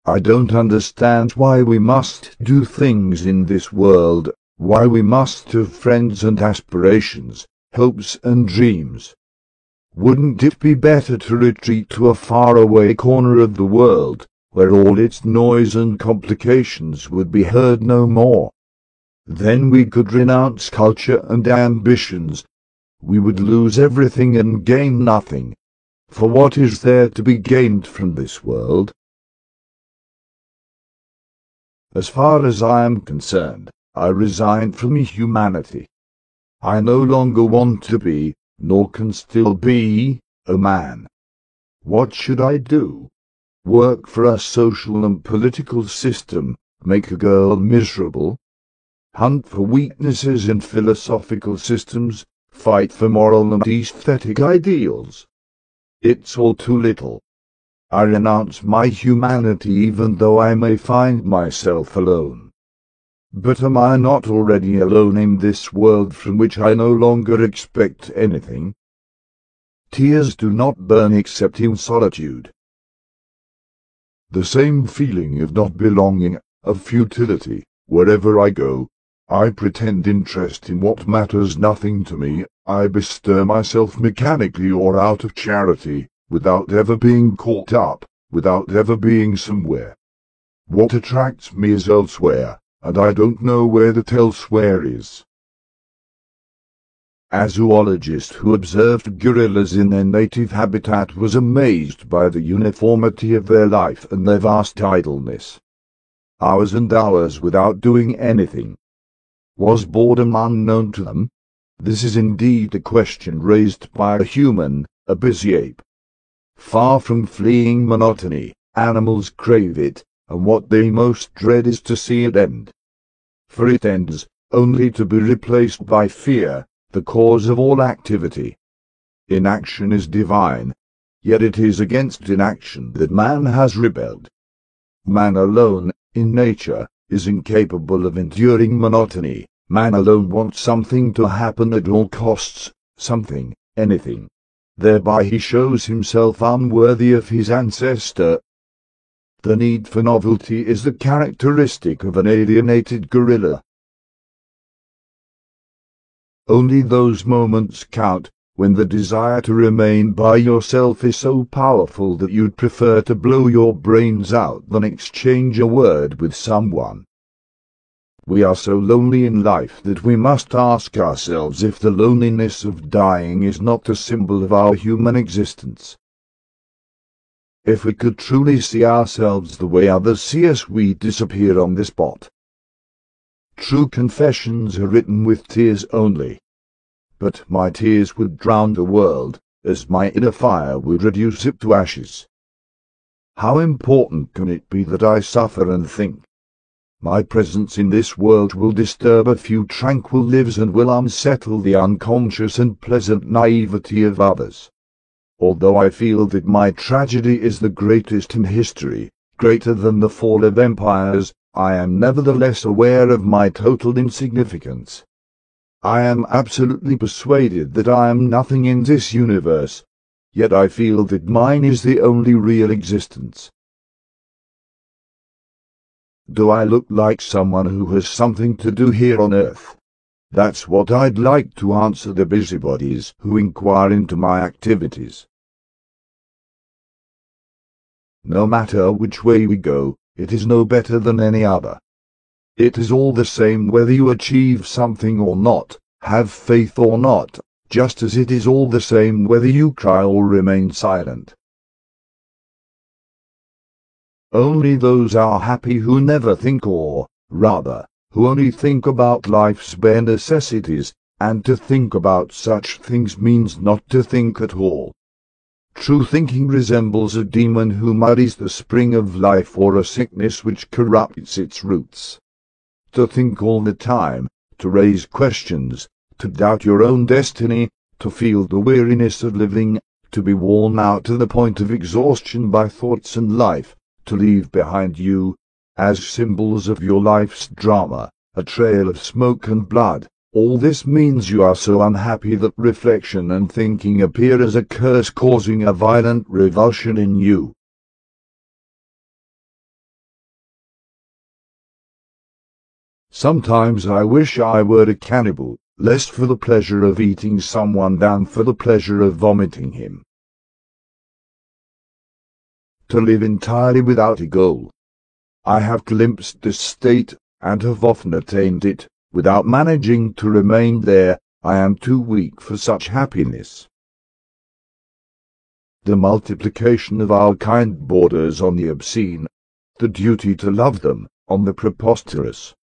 I don't understand why we must do things in this world, why we must have friends and aspirations, hopes and dreams. Wouldn't it be better to retreat to a faraway corner of the world, where all its noise and complications would be heard no more? Then we could renounce culture and ambitions. We would lose everything and gain nothing. For what is there to be gained from this world? As far as I am concerned, I resigned from humanity. I no longer want to be, nor can still be, a man. What should I do? Work for a social and political system, make a girl miserable? Hunt for weaknesses in philosophical systems, fight for moral and aesthetic ideals? It's all too little. I renounce my humanity even though I may find myself alone. But am I not already alone in this world from which I no longer expect anything? Tears do not burn except in solitude. The same feeling of not belonging, of futility, wherever I go. I pretend interest in what matters nothing to me. I bestir myself mechanically or out of charity, without ever being caught up, without ever being somewhere. What attracts me is elsewhere, and I don't know where that elsewhere is. A zoologist who observed gorillas in their native habitat was amazed by the uniformity of their life and their vast idleness. Hours and hours without doing anything. Was boredom unknown to them? This is indeed a question raised by a human, a busy ape. Far from fleeing monotony, animals crave it, and what they most dread is to see it end. For it ends, only to be replaced by fear, the cause of all activity. Inaction is divine, yet it is against inaction that man has rebelled. Man alone, in nature, is incapable of enduring monotony. Man alone wants something to happen at all costs, something, anything. Thereby he shows himself unworthy of his ancestor. The need for novelty is the characteristic of an alienated gorilla. Only those moments count, when the desire to remain by yourself is so powerful that you'd prefer to blow your brains out than exchange a word with someone. We are so lonely in life that we must ask ourselves if the loneliness of dying is not a symbol of our human existence. If we could truly see ourselves the way others see us, we'd disappear on the spot. True confessions are written with tears only. But my tears would drown the world, as my inner fire would reduce it to ashes. How important can it be that I suffer and think? My presence in this world will disturb a few tranquil lives and will unsettle the unconscious and pleasant naivety of others. Although I feel that my tragedy is the greatest in history, greater than the fall of empires, I am nevertheless aware of my total insignificance. I am absolutely persuaded that I am nothing in this universe, yet I feel that mine is the only real existence. Do I look like someone who has something to do here on earth? That's what I'd like to answer the busybodies who inquire into my activities. No matter which way we go, it is no better than any other. It is all the same whether you achieve something or not, have faith or not, just as it is all the same whether you cry or remain silent. Only those are happy who never think, or, rather, who only think about life's bare necessities, and to think about such things means not to think at all. True thinking resembles a demon who muddies the spring of life or a sickness which corrupts its roots. To think all the time, to raise questions, to doubt your own destiny, to feel the weariness of living, to be worn out to the point of exhaustion by thoughts and life, to leave behind you, as symbols of your life's drama, a trail of smoke and blood. All this means you are so unhappy that reflection and thinking appear as a curse, causing a violent revulsion in you. Sometimes I wish I were a cannibal, less for the pleasure of eating someone than for the pleasure of vomiting him. To live entirely without a goal. I have glimpsed this state, and have often attained it. Without managing to remain there, I am too weak for such happiness. The multiplication of our kind borders on the obscene, the duty to love them on the preposterous.